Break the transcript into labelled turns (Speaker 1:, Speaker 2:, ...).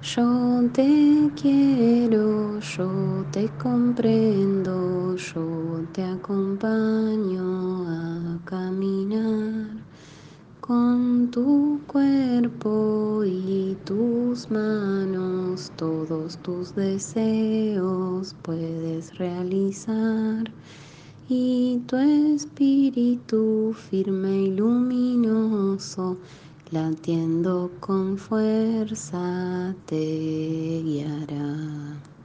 Speaker 1: Yo te quiero, yo te comprendo, yo te acompaño a caminar con tu cuerpo y tus manos, todos tus deseos puedes realizar y tu espíritu firme y luminoso, latiendo con fuerza, te guiará.